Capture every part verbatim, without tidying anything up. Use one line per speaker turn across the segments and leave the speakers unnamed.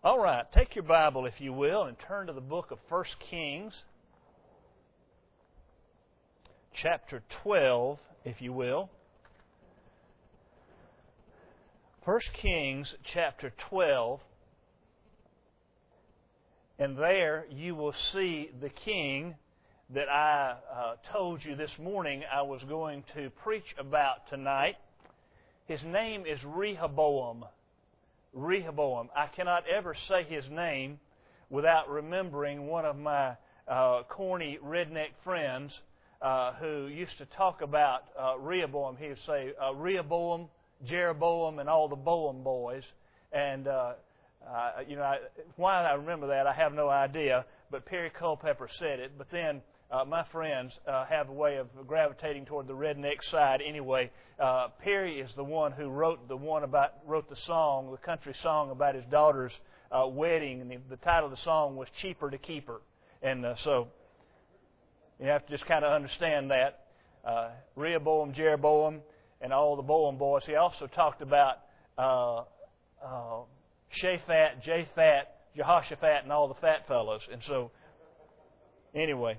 All right, take your Bible, if you will, and turn to the book of First Kings, chapter twelve, if you will. First Kings, chapter twelve, and there you will see the king that I uh, told you this morning I was going to preach about tonight. His name is Rehoboam. Rehoboam. I cannot ever say his name without remembering one of my uh, corny redneck friends uh, who used to talk about uh, Rehoboam. He would say uh, Rehoboam, Jeroboam, and all the Boam boys. And uh, uh, you know, I, why I remember that, I have no idea. But Perry Culpepper said it. But then uh, my friends uh, have a way of gravitating toward the redneck side anyway. Uh, Perry is the one who wrote the one about wrote the song, the country song about his daughter's uh, wedding, and the, the title of the song was "Cheaper to Keep Her." And uh, so you have to just kind of understand that uh, Rehoboam, Jeroboam, and all the Boam boys. He also talked about uh, uh, Shaphat, Japhat, Jehoshaphat, and all the fat fellows. And so, anyway,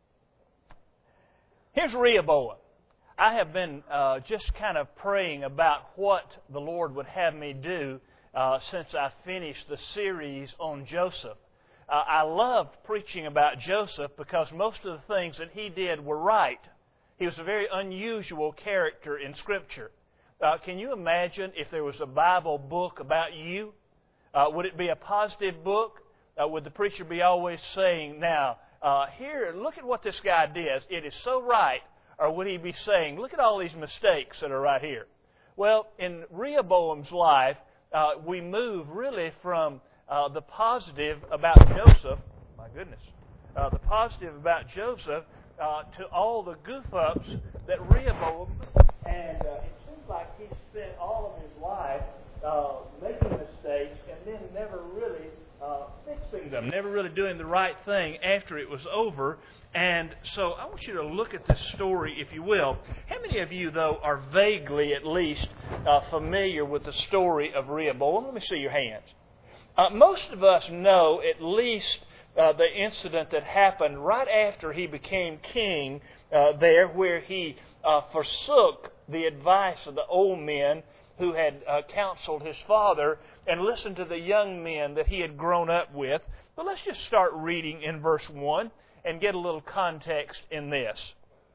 here's Rehoboam. I have been uh, just kind of praying about what the Lord would have me do uh, since I finished the series on Joseph. Uh, I loved preaching about Joseph because most of the things that he did were right. He was a very unusual character in Scripture. Uh, can you imagine if there was a Bible book about you? Uh, would it be a positive book? Uh, would the preacher be always saying, now, uh, here, look at what this guy did. It is so right. Or would he be saying, look at all these mistakes that are right here? Well, in Rehoboam's life, uh, we move really from uh, the positive about Joseph, my goodness, uh, the positive about Joseph uh, to all the goof-ups that Rehoboam, and uh, it seems like he spent all of his life uh, making mistakes and then never really uh, fixing them, never really doing the right thing after it was over. And so I want you to look at this story, if you will. How many of you, though, are vaguely, at least, uh, familiar with the story of Rehoboam? Let me see your hands. Uh, most of us know at least uh, the incident that happened right after he became king uh, there, where he uh, forsook the advice of the old men who had uh, counseled his father and listened to the young men that he had grown up with. But let's just start reading in verse one. And get a little context in this.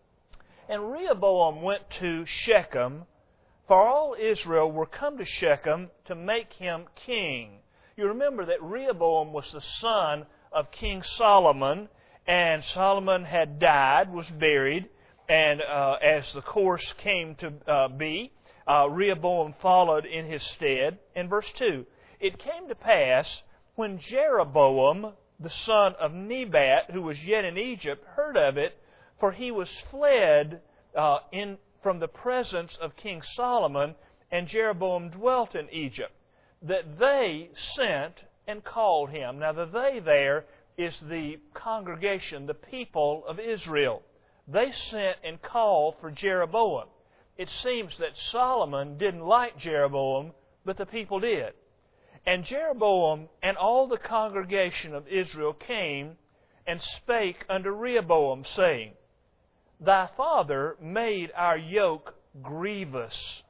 And Rehoboam went to Shechem, for all Israel were come to Shechem to make him king. You remember that Rehoboam was the son of King Solomon, and Solomon had died, was buried, and uh, as the course came to uh, be, uh, Rehoboam followed in his stead. In verse two, it came to pass when Jeroboam, the son of Nebat, who was yet in Egypt, heard of it, for he was fled uh, in from the presence of King Solomon, and Jeroboam dwelt in Egypt, that they sent and called him. Now the they there is the congregation, the people of Israel. They sent and called for Jeroboam. It seems that Solomon didn't like Jeroboam, but the people did. And Jeroboam and all the congregation of Israel came and spake unto Rehoboam, saying, Thy father made our yoke grievous.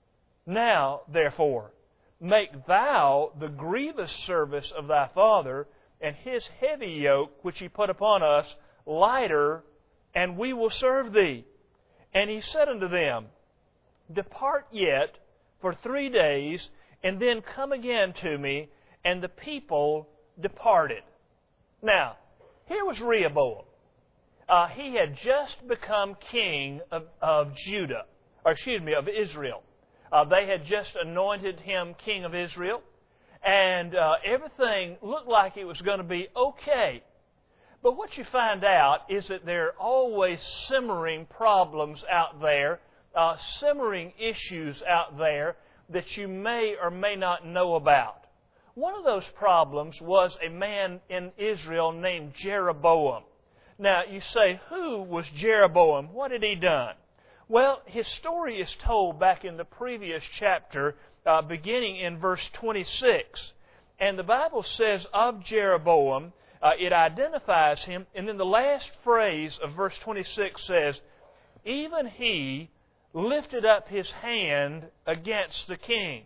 Now, therefore, make thou the grievous service of thy father, and his heavy yoke, which he put upon us, lighter, and we will serve thee. And he said unto them, Depart yet for three days, and then come again to me. And the people departed. Now, here was Rehoboam. Uh, he had just become king of, of Judah, or excuse me, of Israel. Uh, they had just anointed him king of Israel, and uh, everything looked like it was going to be okay. But what you find out is that there are always simmering problems out there, uh, simmering issues out there, that you may or may not know about. One of those problems was a man in Israel named Jeroboam. Now, you say, who was Jeroboam? What had he done? Well, his story is told back in the previous chapter, uh, beginning in verse twenty-six. and the Bible says of Jeroboam, uh, it identifies him, and then the last phrase of verse twenty-six says, even he lifted up his hand against the king.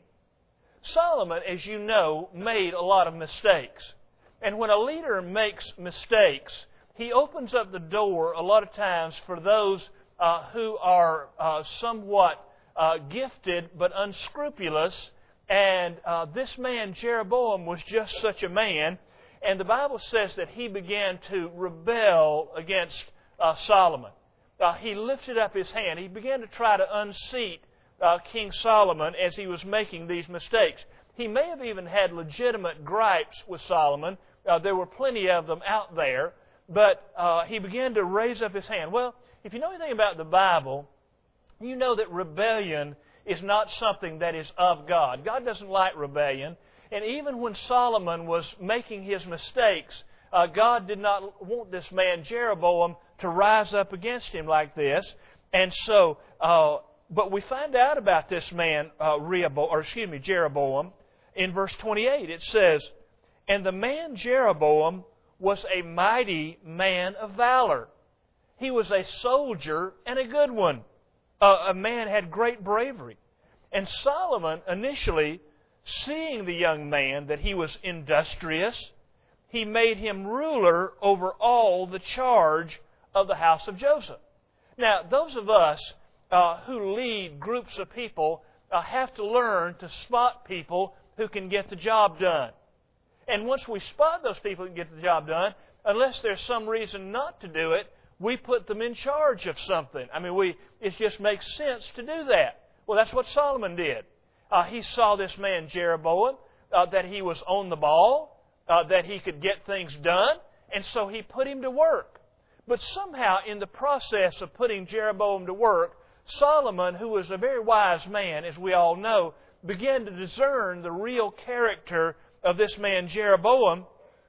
Solomon, as you know, made a lot of mistakes. And when a leader makes mistakes, he opens up the door a lot of times for those uh, who are uh, somewhat uh, gifted but unscrupulous. And uh, this man, Jeroboam, was just such a man. And the Bible says that he began to rebel against uh, Solomon. Uh, he lifted up his hand. He began to try to unseat uh, King Solomon as he was making these mistakes. He may have even had legitimate gripes with Solomon. Uh, there were plenty of them out there. But uh, he began to raise up his hand. Well, if you know anything about the Bible, you know that rebellion is not something that is of God. God doesn't like rebellion. And even when Solomon was making his mistakes, uh, God did not want this man, Jeroboam, to rise up against him like this. And so, uh, but we find out about this man, uh, Rehoboam, or excuse me, Jeroboam, in verse twenty-eight. It says, and the man Jeroboam was a mighty man of valor. He was a soldier and a good one. Uh, a man had great bravery. And Solomon, initially, seeing the young man that he was industrious, he made him ruler over all the charge of the house of Joseph. Now, those of us uh, who lead groups of people uh, have to learn to spot people who can get the job done. And once we spot those people who can get the job done, unless there's some reason not to do it, we put them in charge of something. I mean, we it just makes sense to do that. Well, that's what Solomon did. Uh, he saw this man Jeroboam, uh, that he was on the ball, uh, that he could get things done, and so he put him to work. But somehow, in the process of putting Jeroboam to work, Solomon, who was a very wise man, as we all know, began to discern the real character of this man Jeroboam,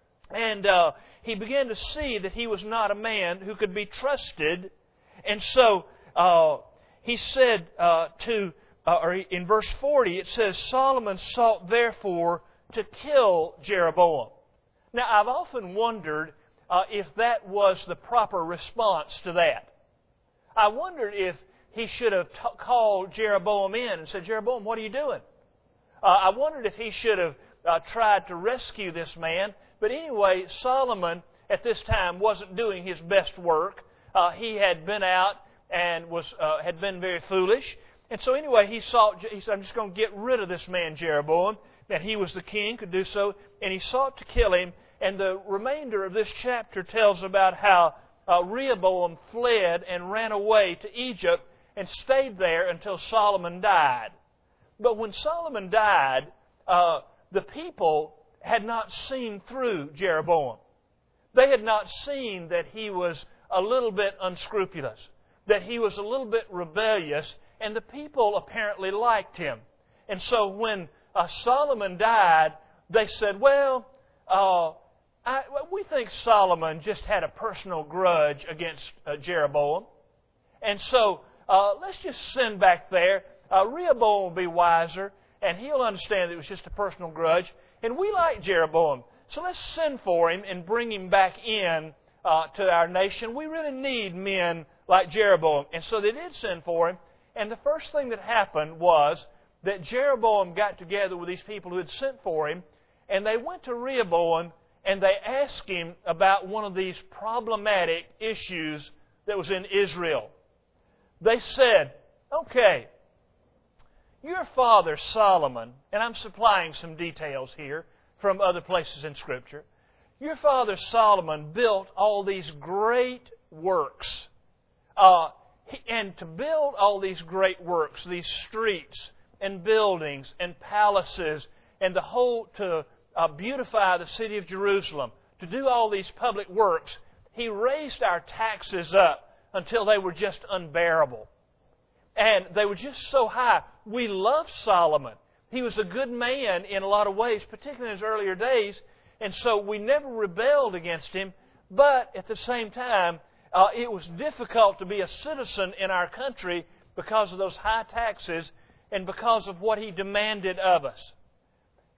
and uh, he began to see that he was not a man who could be trusted. And so uh, he said uh, to, uh, or in verse forty, it says, Solomon sought therefore to kill Jeroboam. Now, I've often wondered uh, if that was the proper response to that. I wondered if he should have t- called Jeroboam in and said, Jeroboam, what are you doing? Uh, I wondered if he should have uh, tried to rescue this man. But anyway, Solomon at this time wasn't doing his best work. Uh, he had been out and was uh, had been very foolish. And so anyway, he sought, he said, I'm just going to get rid of this man Jeroboam. That he was the king, could do so. And he sought to kill him. And the remainder of this chapter tells about how uh, Rehoboam fled and ran away to Egypt and stayed there until Solomon died. But when Solomon died, uh, the people had not seen through Jeroboam. They had not seen that he was a little bit unscrupulous, that he was a little bit rebellious, and the people apparently liked him. And so when uh, Solomon died, they said, well, uh, I, we think Solomon just had a personal grudge against uh, Jeroboam. And so uh, let's just send back there. Uh, Rehoboam will be wiser, and he'll understand that it was just a personal grudge. And we like Jeroboam, so let's send for him and bring him back in uh, to our nation. We really need men like Jeroboam. And so they did send for him. And the first thing that happened was that Jeroboam got together with these people who had sent for him, and they went to Rehoboam and they asked him about one of these problematic issues that was in Israel. They said, okay, your father Solomon, and I'm supplying some details here from other places in Scripture, your father Solomon built all these great works. Uh, and to build all these great works, these streets and buildings and palaces, and the whole to uh, beautify the city of Jerusalem, to do all these public works, he raised our taxes up until they were just unbearable. And they were just so high. We love Solomon. He was a good man in a lot of ways, particularly in his earlier days. And so we never rebelled against him. But at the same time, uh, it was difficult to be a citizen in our country because of those high taxes and because of what he demanded of us.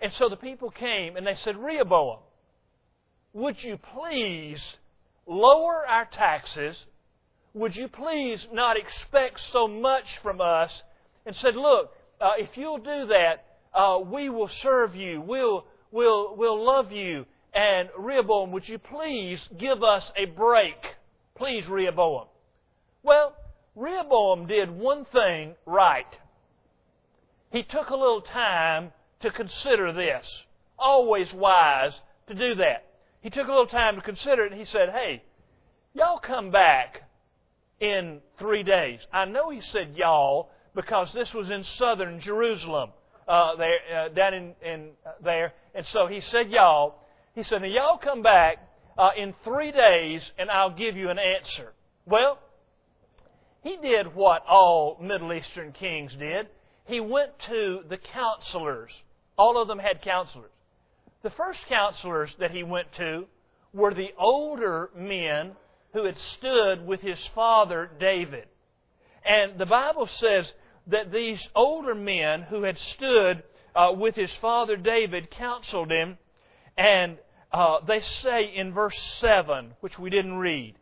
And so the people came and they said, Rehoboam, would you please lower our taxes? Would you please not expect so much from us? And said, look, uh, if you'll do that, uh, we will serve you. We'll, we'll, we'll love you. And Rehoboam, would you please give us a break? Please, Rehoboam. Well, Rehoboam did one thing right. He took a little time to consider this. Always wise to do that. He took a little time to consider it, and he said, hey, y'all come back in three days. I know he said y'all because this was in southern Jerusalem, uh, there uh, down in, in uh, there. And so he said y'all. He said, now y'all come back uh, in three days, and I'll give you an answer. Well, he did what all Middle Eastern kings did. He went to the counselors. All of them had counselors. The first counselors that he went to were the older men who had stood with his father David. And the Bible says that these older men who had stood uh, with his father David counseled him, and uh, they say in verse seven, which we didn't read,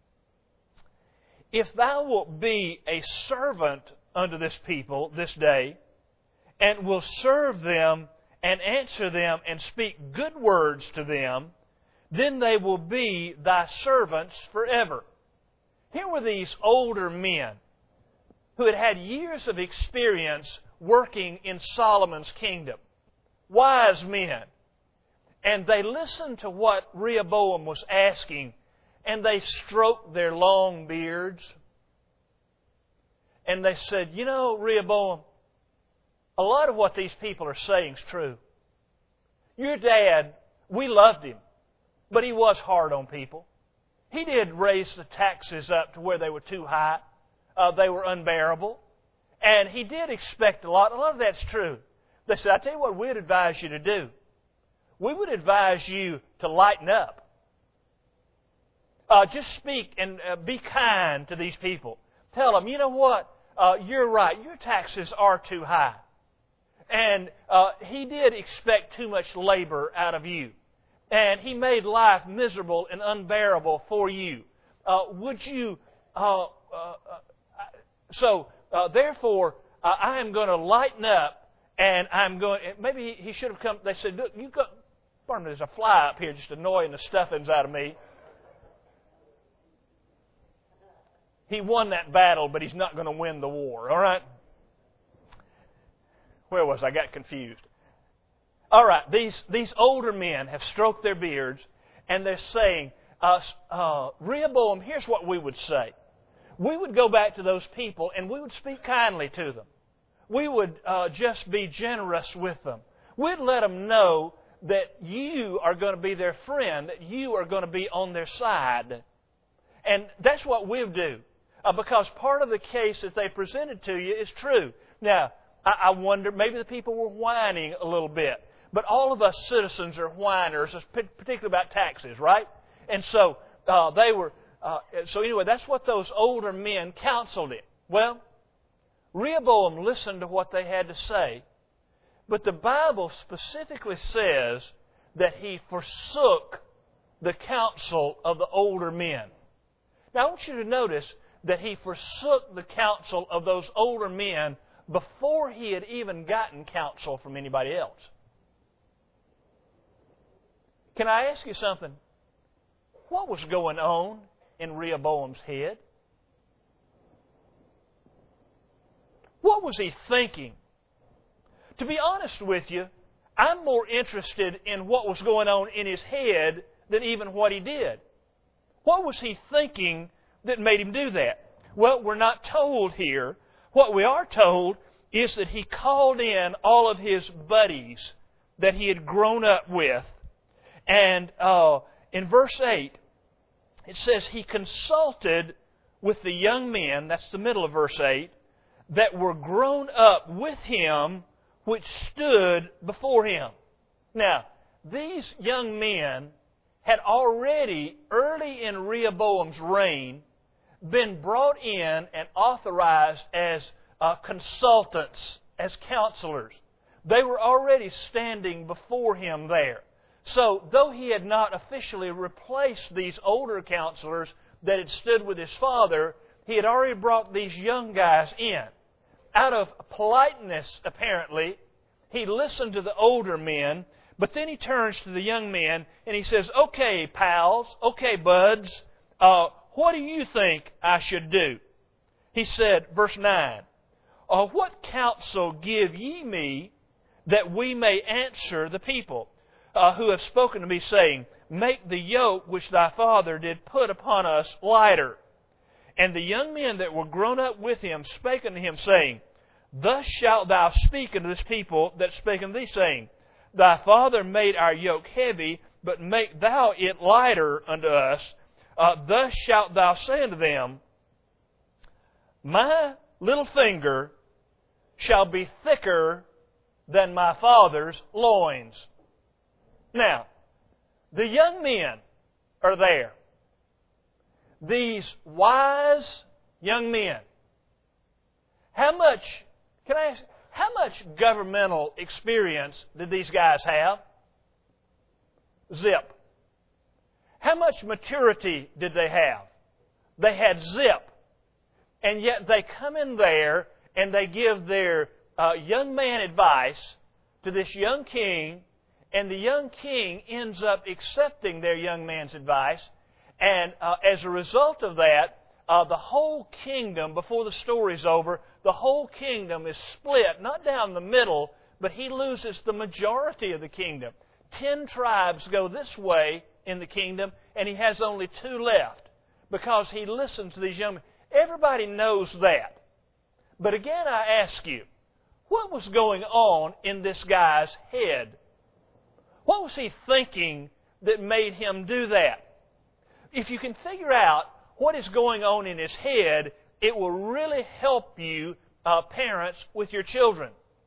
if thou wilt be a servant unto this people this day, and will serve them and answer them and speak good words to them, then they will be thy servants forever. Here were these older men who had had years of experience working in Solomon's kingdom. Wise men. And they listened to what Rehoboam was asking, and they stroked their long beards. And they said, you know, Rehoboam, a lot of what these people are saying is true. Your dad, we loved him, but he was hard on people. He did raise the taxes up to where they were too high. Uh, they were unbearable. And he did expect a lot. A lot of that's true. They said, I tell you what we'd advise you to do. We would advise you to lighten up. Uh, just speak and uh, be kind to these people. Tell them, you know what? Uh, you're right. Your taxes are too high. And uh, he did expect too much labor out of you. And he made life miserable and unbearable for you. Uh, would you... Uh, uh, uh, so, uh, therefore, uh, I am going to lighten up, and I'm going... Maybe he should have come... They said, look, you got... Pardon me, there's a fly up here just annoying the stuffings out of me. He won that battle, but he's not going to win the war. All right? Where was I? I got confused. All right, these, these older men have stroked their beards, and they're saying, uh, uh, Rehoboam, here's what we would say. We would go back to those people, and we would speak kindly to them. We would uh, just be generous with them. We'd let them know that you are going to be their friend, that you are going to be on their side. And that's what we'll do. Uh, because part of the case that they presented to you is true. Now, I, I wonder, maybe the people were whining a little bit. But all of us citizens are whiners, particularly about taxes, right? And so uh, they were. Uh, so anyway, that's what those older men counseled him. Well, Rehoboam listened to what they had to say, but the Bible specifically says that he forsook the counsel of the older men. Now, I want you to notice that he forsook the counsel of those older men before he had even gotten counsel from anybody else. Can I ask you something? What was going on in Rehoboam's head? What was he thinking? To be honest with you, I'm more interested in what was going on in his head than even what he did. What was he thinking that made him do that? Well, we're not told here. What we are told is that he called in all of his buddies that he had grown up with. And uh, in verse eight, it says he consulted with the young men, that's the middle of verse eight, that were grown up with him, which stood before him. Now, these young men had already, early in Rehoboam's reign, been brought in and authorized as uh, consultants, as counselors. They were already standing before him there. So, though he had not officially replaced these older counselors that had stood with his father, he had already brought these young guys in. Out of politeness, apparently, he listened to the older men, but then he turns to the young men and he says, "Okay, pals, okay, buds, uh, what do you think I should do?" He said, verse nine, uh, "What counsel give ye me that we may answer the people uh, who have spoken to me, saying, Make the yoke which thy father did put upon us lighter? And the young men that were grown up with him spake unto him, saying, Thus shalt thou speak unto this people that spake unto thee, saying, Thy father made our yoke heavy, but make thou it lighter unto us. Uh, thus shalt thou say unto them, My little finger shall be thicker than my father's loins." Now, the young men are there. These wise young men. How much, can I ask, how much governmental experience did these guys have? Zip. How much maturity did they have? They had zip. And yet they come in there and they give their uh, young man advice to this young king, and the young king ends up accepting their young man's advice. And uh, as a result of that, uh, the whole kingdom, before the story's over, the whole kingdom is split, not down the middle, but he loses the majority of the kingdom. Ten tribes go this way in the kingdom, and he has only two left because he listens to these young men. Everybody knows that. But again, I ask you, what was going on in this guy's head? What was he thinking that made him do that? If you can figure out what is going on in his head, it will really help you, uh, parents, with your children.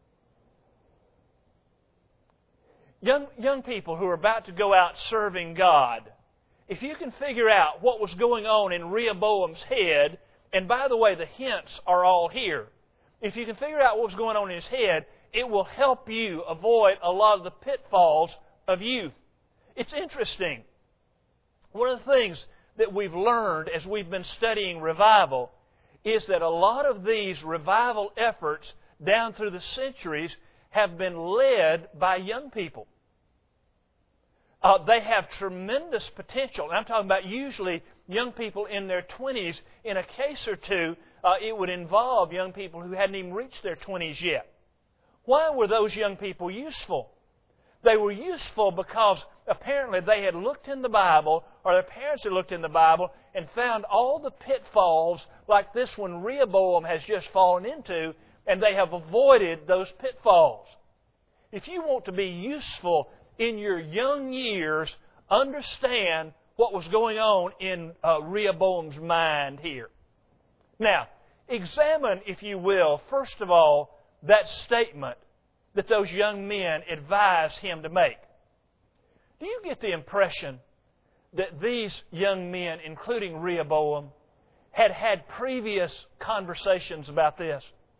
Young, young people who are about to go out serving God, if you can figure out what was going on in Rehoboam's head, and by the way, the hints are all here. If you can figure out what was going on in his head, it will help you avoid a lot of the pitfalls of youth. It's interesting. One of the things that we've learned as we've been studying revival is that a lot of these revival efforts down through the centuries have been led by young people. Uh, they have tremendous potential. And I'm talking about usually young people in their twenties. In a case or two, uh, it would involve young people who hadn't even reached their twenties yet. Why were those young people useful? They were useful because apparently they had looked in the Bible, or their parents had looked in the Bible, and found all the pitfalls like this one Rehoboam has just fallen into, and they have avoided those pitfalls. If you want to be useful in your young years, understand what was going on in uh, Rehoboam's mind here. Now, examine, if you will, first of all, that statement that those young men advised him to make. Do you get the impression that these young men, including Rehoboam, had had previous conversations about this?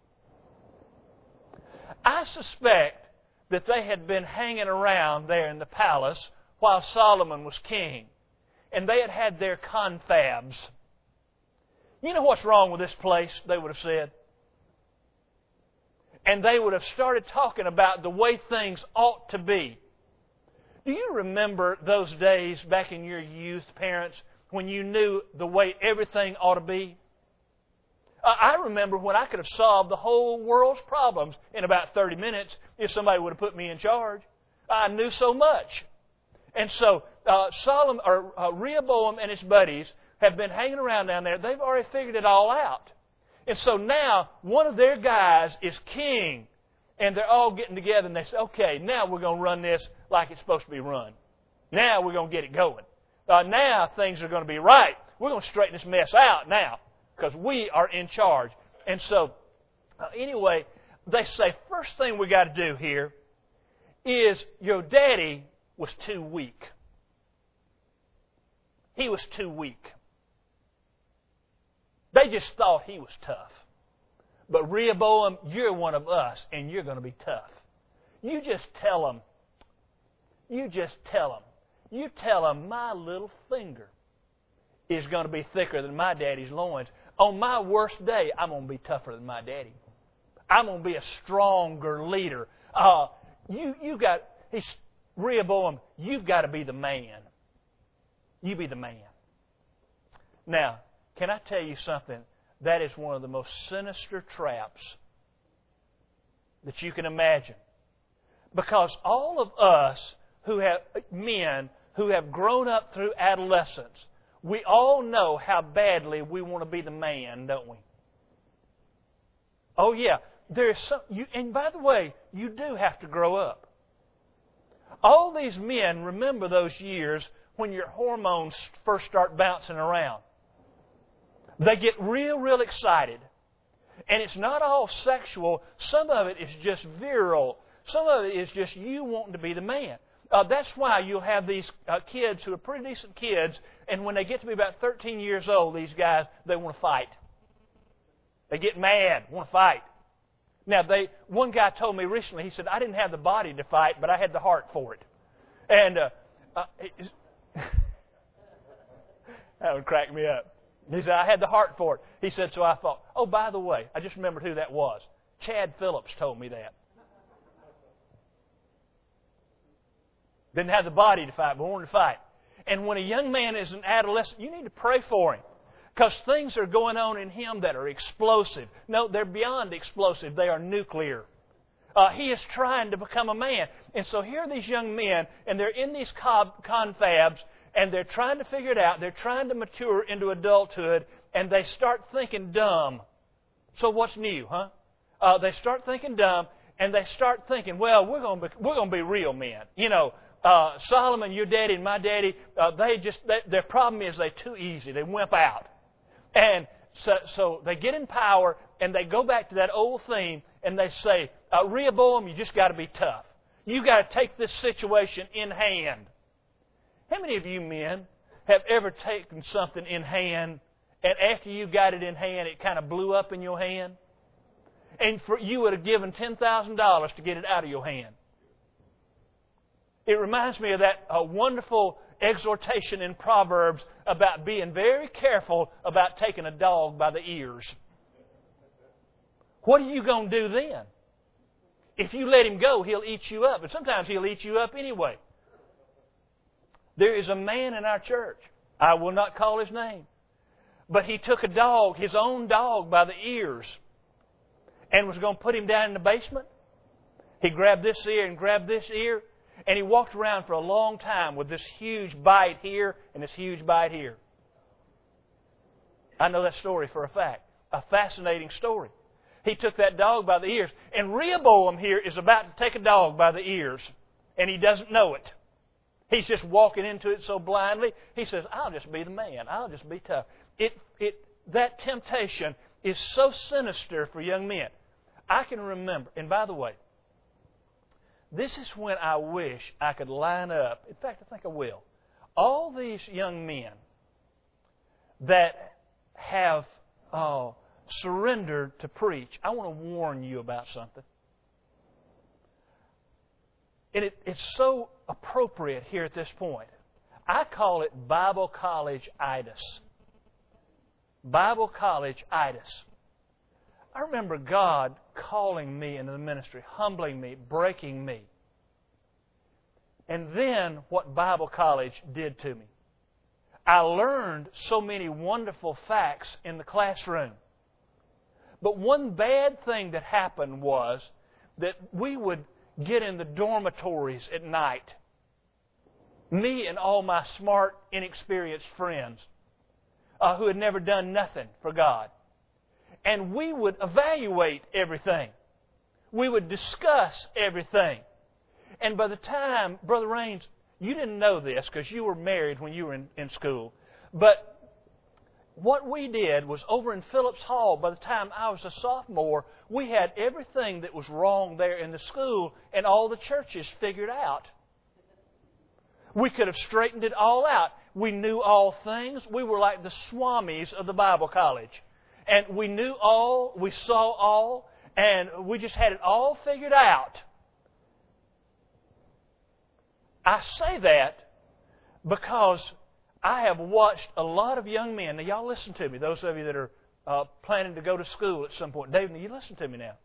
I suspect that they had been hanging around there in the palace while Solomon was king, and they had had their confabs. You know what's wrong with this place, they would have said. And they would have started talking about the way things ought to be. Do you remember those days back in your youth, parents, when you knew the way everything ought to be? I remember when I could have solved the whole world's problems in about thirty minutes if somebody would have put me in charge. I knew so much. And so uh, Solomon, or uh, Rehoboam and his buddies have been hanging around down there. They've already figured it all out. And so now one of their guys is king, and they're all getting together, and they say, okay, now we're going to run this like it's supposed to be run. Now we're going to get it going. Uh, now things are going to be right. We're going to straighten this mess out now because we are in charge. And so, uh, anyway, they say, first thing we got to do here is your daddy was too weak. He was too weak. They just thought he was tough. But Rehoboam, you're one of us, and you're going to be tough. You just tell them. You just tell them. You tell them my little finger is going to be thicker than my daddy's loins. On my worst day, I'm going to be tougher than my daddy. I'm going to be a stronger leader. Uh, you you got, he's, Rehoboam, you've got to be the man. You be the man. Now, can I tell you something? That is one of the most sinister traps that you can imagine. Because all of us who have men who have grown up through adolescence, we all know how badly we want to be the man, don't we? Oh yeah, there's some. You, and by the way, you do have to grow up. All these men remember those years when your hormones first start bouncing around. They get real, real excited. And it's not all sexual. Some of it is just virile. Some of it is just you wanting to be the man. Uh, that's why you'll have these uh, kids who are pretty decent kids, and when they get to be about thirteen years old, these guys, they want to fight. They get mad, want to fight. Now, they one guy told me recently, he said, I didn't have the body to fight, but I had the heart for it. And uh, uh, that would crack me up. He said, I had the heart for it. He said, so I thought, oh, by the way, I just remembered who that was. Chad Phillips told me that. Didn't have the body to fight, but wanted to fight. And when a young man is an adolescent, you need to pray for him. Because things are going on in him that are explosive. No, they're beyond explosive. They are nuclear. Uh, he is trying to become a man. And so here are these young men, and they're in these confabs, and they're trying to figure it out. They're trying to mature into adulthood, and they start thinking dumb. So what's new, huh? Uh, they start thinking dumb, and they start thinking, well, we're going to be, we're going to be real men. You know, uh, Solomon, your daddy, and my daddy, uh, they just they, their problem is they're too easy. They wimp out. And so, so they get in power, and they go back to that old theme, and they say, uh, Rehoboam, you just got to be tough. You got to take this situation in hand. How many of you men have ever taken something in hand, and after you got it in hand, it kind of blew up in your hand? And for, you would have given ten thousand dollars to get it out of your hand. It reminds me of that uh, wonderful exhortation in Proverbs about being very careful about taking a dog by the ears. What are you going to do then? If you let him go, he'll eat you up. And sometimes he'll eat you up anyway. There is a man in our church. I will not call his name. But he took a dog, his own dog, by the ears and was going to put him down in the basement. He grabbed this ear and grabbed this ear. And he walked around for a long time with this huge bite here and this huge bite here. I know that story for a fact. A fascinating story. He took that dog by the ears. And Rehoboam here is about to take a dog by the ears. And he doesn't know it. He's just walking into it so blindly. He says, I'll just be the man. I'll just be tough. It, it, that temptation is so sinister for young men. I can remember, and by the way, this is when I wish I could line up. In fact, I think I will. All these young men that have uh, surrendered to preach, I want to warn you about something. And it, it's so appropriate here at this point. I call it Bible college-itis. Bible college-itis. I remember God calling me into the ministry, humbling me, breaking me. And then what Bible college did to me. I learned so many wonderful facts in the classroom. But one bad thing that happened was that we would get in the dormitories at night. Me and all my smart, inexperienced friends uh, who had never done nothing for God. And we would evaluate everything. We would discuss everything. And by the time, Brother Raines, you didn't know this because you were married when you were in, in school. But what we did was over in Phillips Hall, by the time I was a sophomore, we had everything that was wrong there in the school and all the churches figured out. We could have straightened it all out. We knew all things. We were like the swamis of the Bible college. And we knew all, we saw all, and we just had it all figured out. I say that because I have watched a lot of young men. Now, y'all listen to me, those of you that are uh, planning to go to school at some point. David, you listen to me now.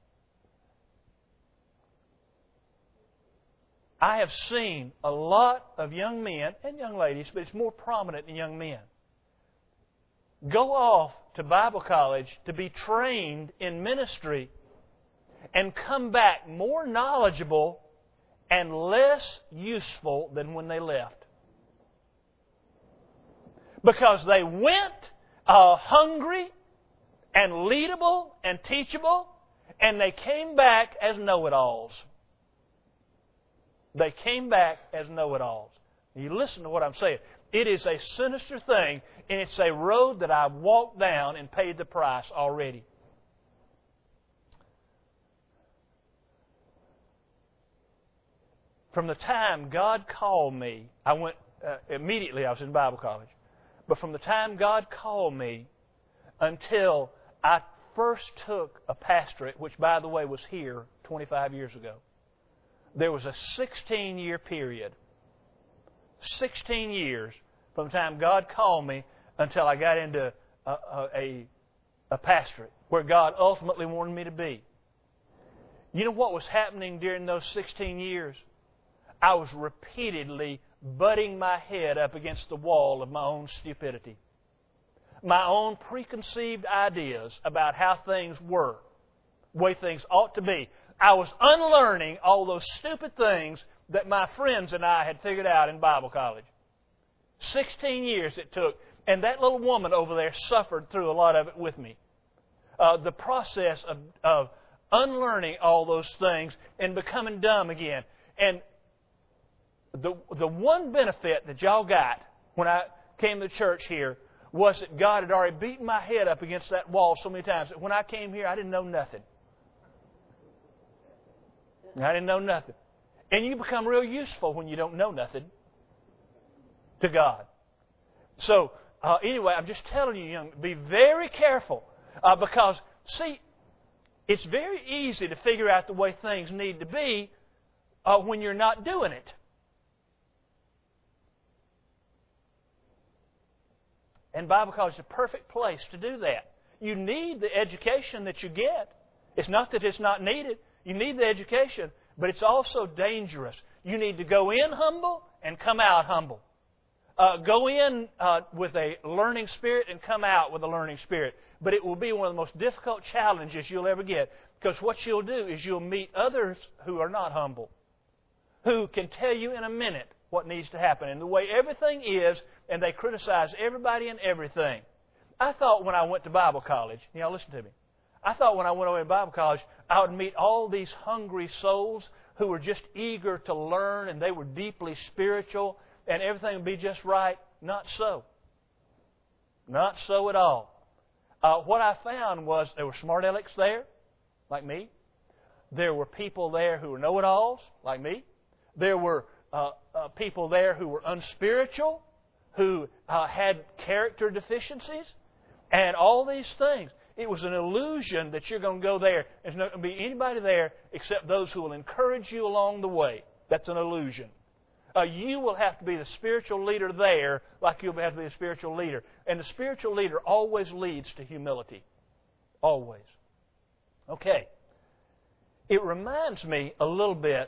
I have seen a lot of young men and young ladies, but it's more prominent in young men, go off to Bible college to be trained in ministry and come back more knowledgeable and less useful than when they left. Because they went uh, hungry and leadable and teachable, and they came back as know-it-alls. They came back as know-it-alls. You listen to what I'm saying. It is a sinister thing, and it's a road that I've walked down and paid the price already. From the time God called me, I went, uh, immediately I was in Bible college. But from the time God called me until I first took a pastorate, which by the way was here twenty-five years ago, there was a sixteen-year period. sixteen years from the time God called me until I got into a, a, a, a pastorate where God ultimately wanted me to be. You know what was happening during those sixteen years? I was repeatedly butting my head up against the wall of my own stupidity. My own preconceived ideas about how things were, the way things ought to be. I was unlearning all those stupid things that my friends and I had figured out in Bible college. Sixteen years it took, and that little woman over there suffered through a lot of it with me. Uh, the process of, of unlearning all those things and becoming dumb again. And the the one benefit that y'all got when I came to church here was that God had already beaten my head up against that wall so many times that when I came here, I didn't know nothing. I didn't know nothing. And you become real useful when you don't know nothing to God. So, uh, anyway, I'm just telling you, young, be very careful. Uh, because, see, it's very easy to figure out the way things need to be uh, when you're not doing it. And Bible college is a perfect place to do that. You need the education that you get. It's not that it's not needed. You need the education, but it's also dangerous. You need to go in humble and come out humble. Uh, go in uh, with a learning spirit and come out with a learning spirit. But it will be one of the most difficult challenges you'll ever get, because what you'll do is you'll meet others who are not humble, who can tell you in a minute what needs to happen and the way everything is, and they criticize everybody and everything. I thought when I went to Bible college, you know, listen to me, I thought when I went away to Bible college, I would meet all these hungry souls who were just eager to learn, and they were deeply spiritual, and everything would be just right. Not so. Not so at all. Uh, what I found was there were smart alecks there, like me. There were people there who were know-it-alls, like me. There were uh, uh, people there who were unspiritual, who uh, had character deficiencies, and all these things. It was an illusion that you're going to go there. There's not going to be anybody there except those who will encourage you along the way. That's an illusion. Uh, you will have to be the spiritual leader there like you'll have to be the spiritual leader. And the spiritual leader always leads to humility. Always. Okay. It reminds me a little bit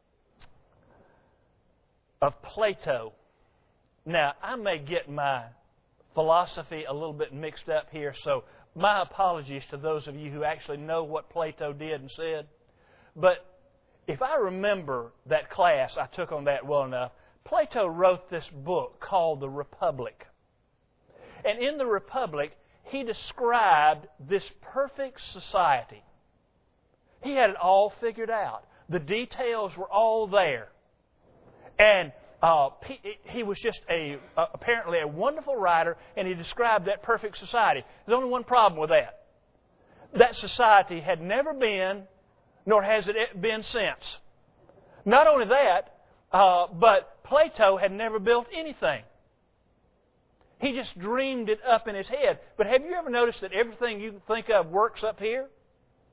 of Plato. Now, I may get my philosophy a little bit mixed up here, so my apologies to those of you who actually know what Plato did and said. But if I remember that class, I took on that well enough, Plato wrote this book called The Republic. And in The Republic, he described this perfect society. He had it all figured out. The details were all there. And Uh, he, he was just a uh, apparently a wonderful writer, and he described that perfect society. There's only one problem with that. That society had never been, nor has it been since. Not only that, uh, but Plato had never built anything. He just dreamed it up in his head. But have you ever noticed that everything you think of works up here?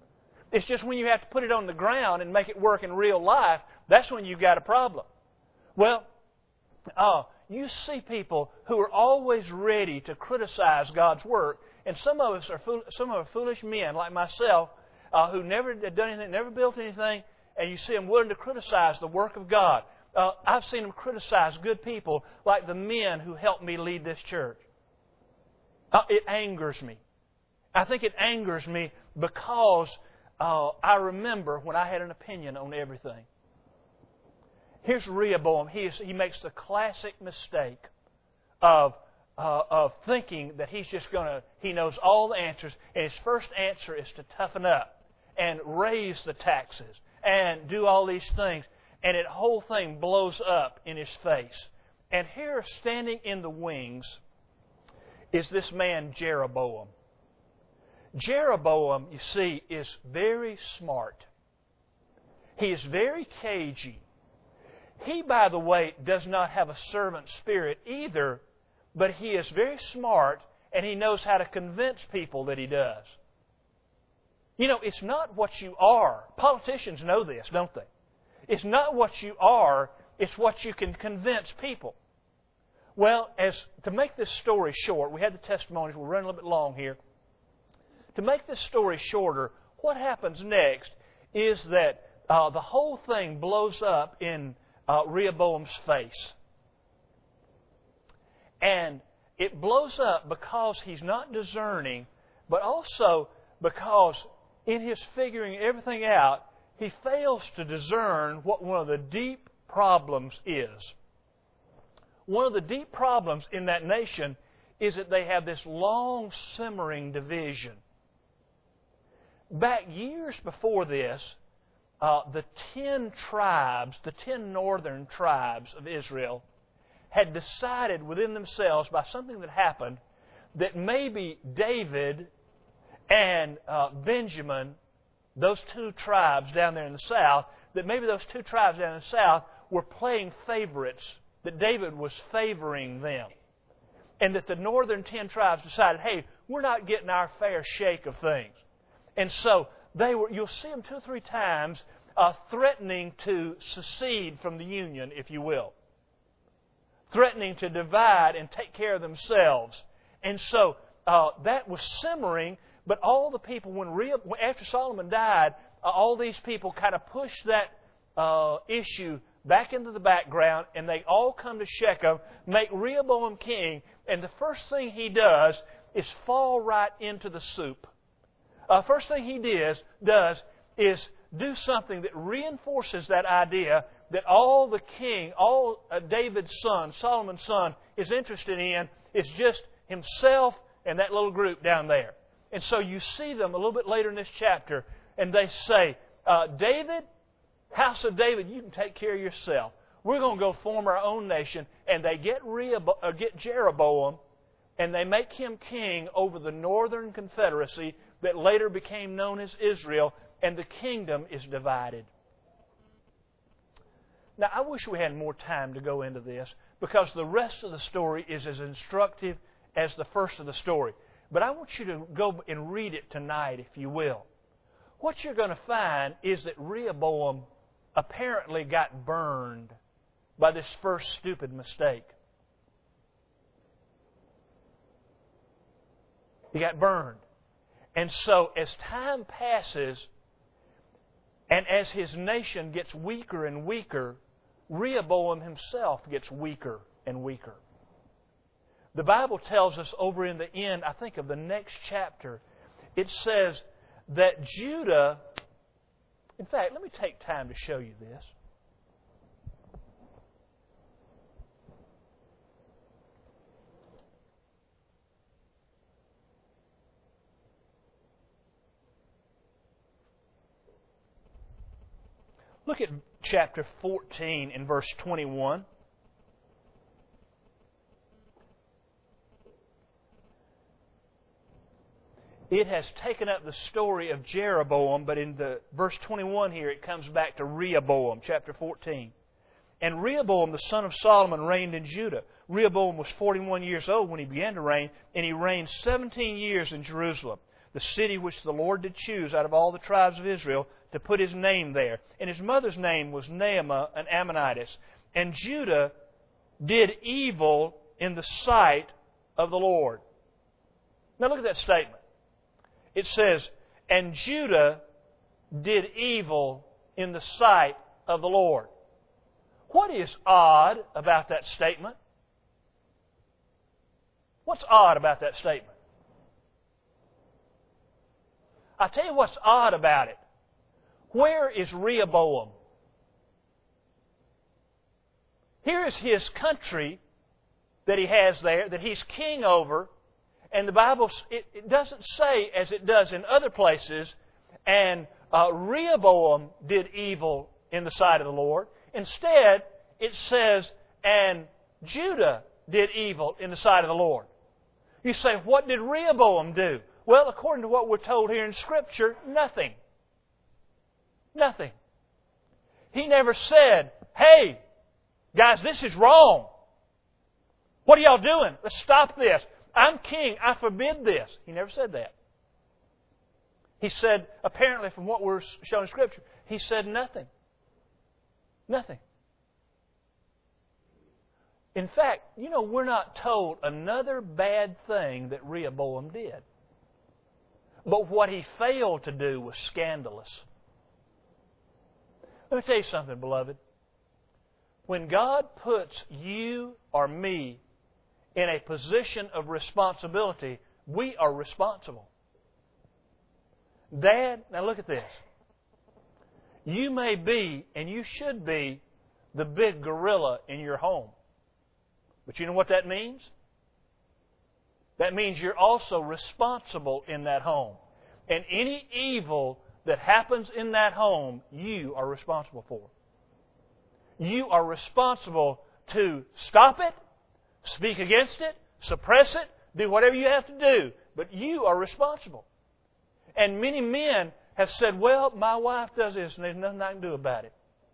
It's just when you have to put it on the ground and make it work in real life, that's when you've got a problem. Well, uh, you see people who are always ready to criticize God's work, and some of us are fool- some of us are foolish men like myself uh, who never had done anything, never built anything, and you see them willing to criticize the work of God. Uh, I've seen them criticize good people like the men who helped me lead this church. Uh, it angers me. I think it angers me because uh, I remember when I had an opinion on everything. Here's Rehoboam. He, is, he makes the classic mistake of, uh, of thinking that he's just going to, he knows all the answers, and his first answer is to toughen up and raise the taxes and do all these things. And the whole thing blows up in his face. And here, standing in the wings, is this man Jeroboam. Jeroboam, you see, is very smart. He is very cagey. He, by the way, does not have a servant spirit either, but he is very smart and he knows how to convince people that he does. You know, it's not what you are. Politicians know this, don't they? It's not what you are, it's what you can convince people. Well, as to make this story short, we had the testimonies, we're running a little bit long here. To make this story shorter, what happens next is that uh, the whole thing blows up in uh, Rehoboam's face. And it blows up because he's not discerning, but also because in his figuring everything out, he fails to discern what one of the deep problems is. One of the deep problems in that nation is that they have this long simmering division. Back years before this, uh, the ten tribes, the ten northern tribes of Israel, had decided within themselves by something that happened that maybe David and uh, Benjamin, those two tribes down there in the south, that maybe those two tribes down in the south were playing favorites, that David was favoring them. And that the northern ten tribes decided, hey, we're not getting our fair shake of things. And so they were, you'll see them two or three times uh, threatening to secede from the union, if you will. Threatening to divide and take care of themselves. And so uh, that was simmering, but all the people, when Rehob- after Solomon died, uh, all these people kind of pushed that uh, issue back into the background, and they all come to Shechem, make Rehoboam king, and the first thing he does is fall right into the soup. Uh, first thing he does, does is do something that reinforces that idea that all the king, all uh, David's son, Solomon's son, is interested in is just himself and that little group down there. And so you see them a little bit later in this chapter, and they say, uh, David, house of David, you can take care of yourself. We're going to go form our own nation. And they get, Rehob- uh, get Jeroboam, and they make him king over the northern confederacy that later became known as Israel, and the kingdom is divided. Now, I wish we had more time to go into this, because the rest of the story is as instructive as the first of the story. But I want you to go and read it tonight, if you will. What you're going to find is that Rehoboam apparently got burned by this first stupid mistake. He got burned. And so as time passes, and as his nation gets weaker and weaker, Rehoboam himself gets weaker and weaker. The Bible tells us over in the end, I think of the next chapter, it says that Judah, in fact, let me take time to show you this. Look at chapter fourteen and verse twenty-one. It has taken up the story of Jeroboam, but in the verse twenty-one here it comes back to Rehoboam, chapter fourteen. And Rehoboam, the son of Solomon, reigned in Judah. Rehoboam was forty-one years old when he began to reign, and he reigned seventeen years in Jerusalem, the city which the Lord did choose out of all the tribes of Israel to put His name there. And his mother's name was Naamah, an Ammonitess. and Judah did evil in the sight of the Lord. Now look at that statement. It says, and Judah did evil in the sight of the Lord. What is odd about that statement? What's odd about that statement? I'll tell you what's odd about it. Where is Rehoboam? Here is his country that he has there, that he's king over, and the Bible, it, it doesn't say, as it does in other places, and uh, Rehoboam did evil in the sight of the Lord. Instead, it says, and Judah did evil in the sight of the Lord. You say, what did Rehoboam do? Well, according to what we're told here in Scripture, nothing. Nothing. He never said, hey, guys, this is wrong. What are y'all doing? Let's stop this. I'm king. I forbid this. He never said that. He said, apparently from what we're shown in Scripture, he said nothing. Nothing. In fact, you know, we're not told another bad thing that Rehoboam did. But what he failed to do was scandalous. Let me tell you something, beloved. When God puts you or me in a position of responsibility, we are responsible. Dad, now look at this. You may be, and you should be, the big gorilla in your home. But you know what that means? That means you're also responsible in that home. And any evil that happens in that home, you are responsible for. You are responsible to stop it, speak against it, suppress it, do whatever you have to do. But you are responsible. And many men have said, well, my wife does this and there's nothing I can do about it.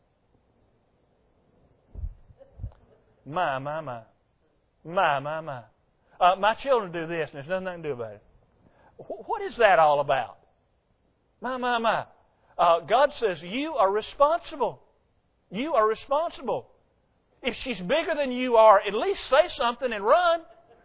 My, my, my. My, my, my. Uh, my children do this and there's nothing I can do about it. What is that all about? My, my, my. Uh, God says you are responsible. You are responsible. If she's bigger than you are, at least say something and run.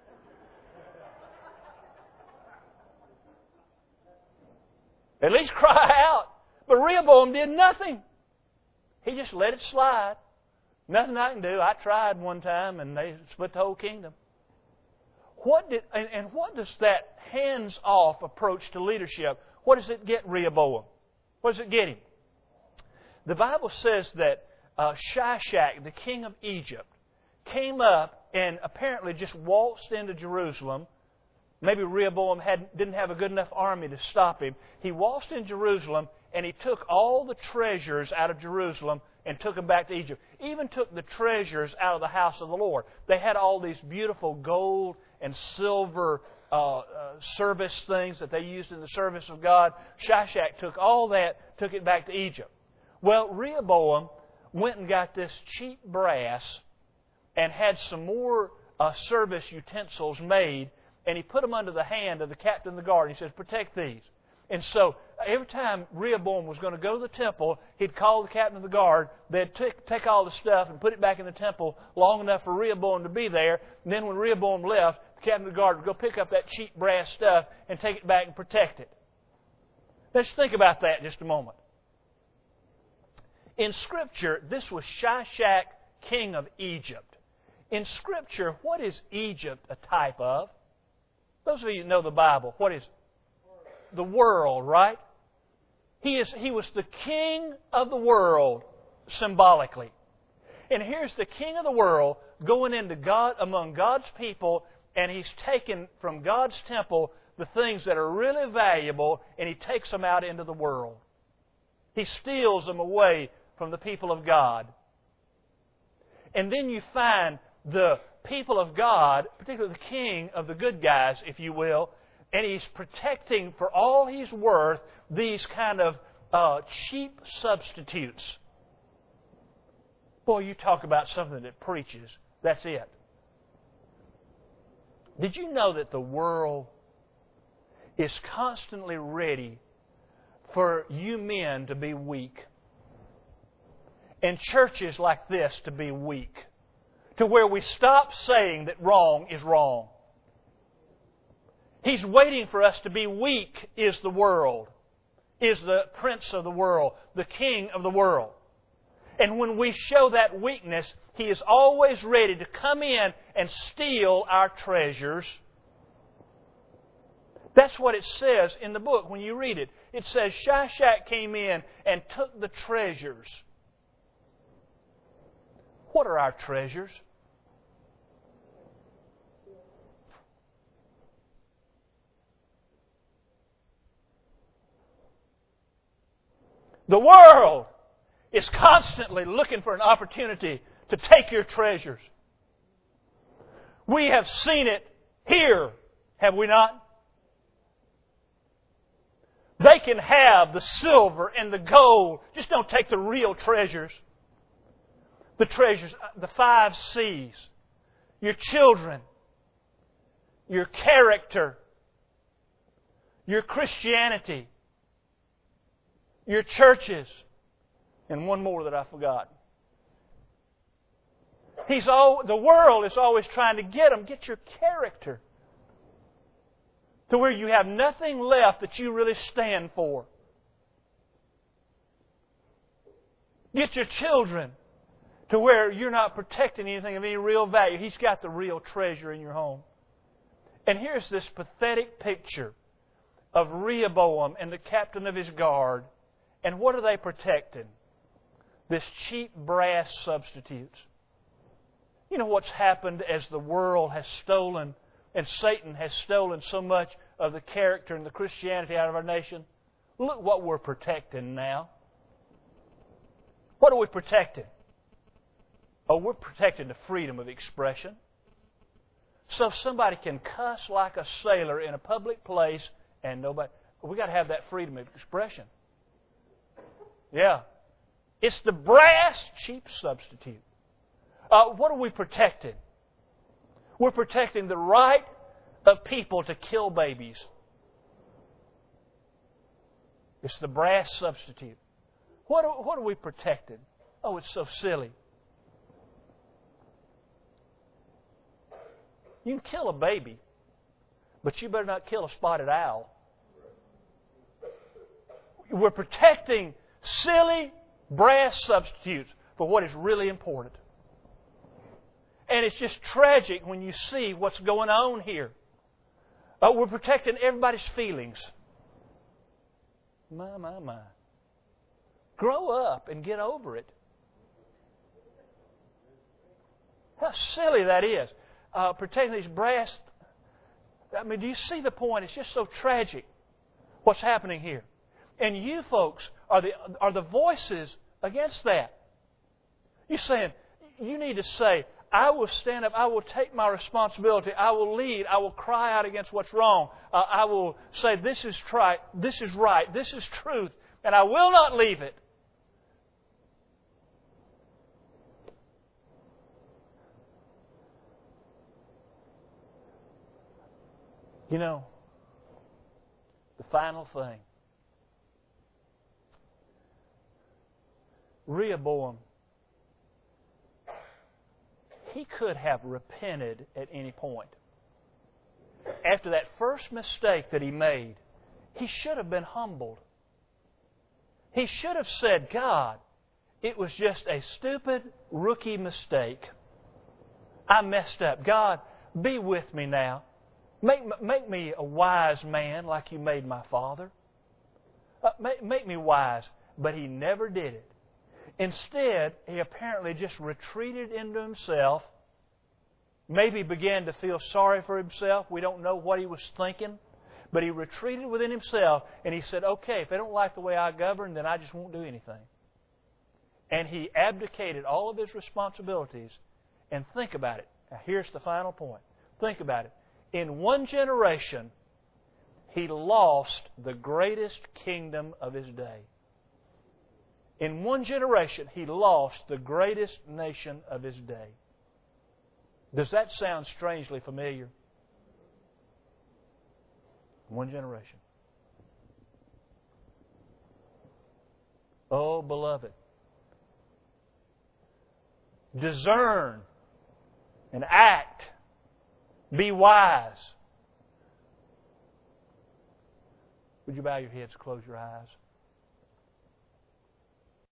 At least cry out. But Rehoboam did nothing. He just let it slide. Nothing I can do. I tried one time and they split the whole kingdom. What did and, and what does that hands-off approach to leadership, what does it get Rehoboam? What does it get him? The Bible says that uh, Shishak, the king of Egypt, came up and apparently just waltzed into Jerusalem. Maybe Rehoboam had, didn't have a good enough army to stop him. He waltzed in Jerusalem and he took all the treasures out of Jerusalem and took them back to Egypt. Even took the treasures out of the house of the Lord. They had all these beautiful gold and silver uh, uh, service things that they used in the service of God. Shishak took all that, took it back to Egypt. Well, Rehoboam went and got this cheap brass and had some more uh, service utensils made, and he put them under the hand of the captain of the guard. He says, protect these. And so every time Rehoboam was going to go to the temple, he'd call the captain of the guard. They'd take, take all the stuff and put it back in the temple long enough for Rehoboam to be there. And then when Rehoboam left, the captain of the guard would go pick up that cheap brass stuff and take it back and protect it. Let's think about that just a moment. In Scripture, this was Shishak, king of Egypt. In Scripture, what is Egypt a type of? Those of you who know the Bible, what is the world, right? He is. He was the king of the world, symbolically. And here's the king of the world going into God among God's people, and he's taken from God's temple the things that are really valuable, and he takes them out into the world. He steals them away from the people of God. And then you find the people of God, particularly the king of the good guys, if you will, and he's protecting for all he's worth these kind of uh, cheap substitutes. Boy, you talk about something that preaches. That's it. Did you know that the world is constantly ready for you men to be weak? and churches like this to be weak, to where we stop saying that wrong is wrong. He's waiting for us to be weak is the world, is the prince of the world, the king of the world. And when we show that weakness, He is always ready to come in and steal our treasures. That's what it says in the book when you read it. It says Shishak came in and took the treasures. What are our treasures? The world is constantly looking for an opportunity to take your treasures. We have seen it here, have we not? They can have the silver and the gold. Just don't take the real treasures. The treasures, the five C's. Your children. Your character. Your Christianity. Your churches. And one more that I forgot. He's all, the world is always trying to get them. Get your character. To where you have nothing left that you really stand for. Get your children to where you're not protecting anything of any real value. He's got the real treasure in your home. And here's this pathetic picture of Rehoboam and the captain of his guard. And what are they protecting? This cheap brass substitutes. You know what's happened as the world has stolen and Satan has stolen so much of the character and the Christianity out of our nation? Look what we're protecting now. What are we protecting? Oh, we're protecting the freedom of expression. So somebody can cuss like a sailor in a public place and nobody... We've got to have that freedom of expression. Yeah. It's the brass cheap substitute. Uh, what are we protecting? We're protecting the right of people to kill babies. It's the brass substitute. What are, what are we protecting? Oh, it's so silly. You can kill a baby, but you better not kill a spotted owl. We're protecting silly brass substitutes for what is really important. And it's just tragic when you see what's going on here. Uh, we're protecting everybody's feelings. My, my, my. Grow up and get over it. How silly that is. Uh, protecting these brass... I mean, do you see the point? It's just so tragic what's happening here. And you folks are the, are the voices against that. You're saying, you need to say, I will stand up. I will take my responsibility. I will lead. I will cry out against what's wrong. Uh, I will say, this is right. This is right. This is truth. And I will not leave it. You know, the final thing. Rehoboam, he could have repented at any point. After that first mistake that he made, he should have been humbled. He should have said, God, it was just a stupid rookie mistake. I messed up. God, be with me now. Make, make me a wise man like you made my father. Uh, make, make me wise. But he never did it. Instead, he apparently just retreated into himself, maybe began to feel sorry for himself. We don't know what he was thinking, but he retreated within himself and he said, okay, if they don't like the way I govern, then I just won't do anything. And he abdicated all of his responsibilities. And think about it. Now, here's the final point. Think about it. In one generation, he lost the greatest kingdom of his day. In one generation, he lost the greatest nation of his day. Does that sound strangely familiar? One generation. Oh, beloved. discern, and act. Be wise. Would you bow your heads, close your eyes?